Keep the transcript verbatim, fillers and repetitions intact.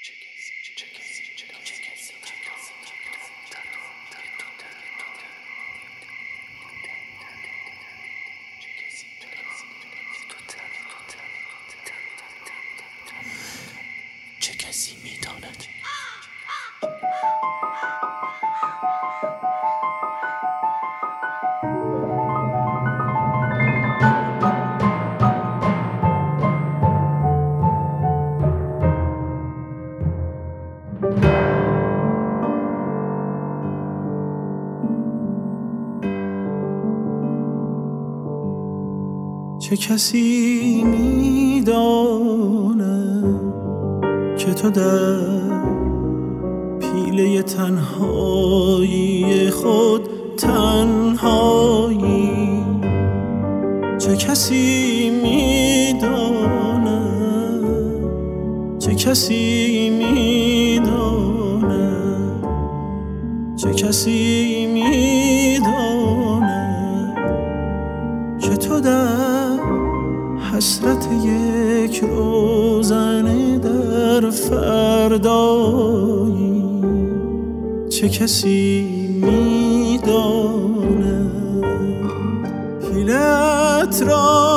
چه کسی می‌داند؟ چه کسی می‌داند که تو در پیله تنهایی خود تنهایی؟ چه کسی می‌داند؟ چه کسی می‌داند؟ چه کسی می‌داند که تو در حسرت یک روزنه در فردایی؟ چه کسی می‌داند؟ حیلت را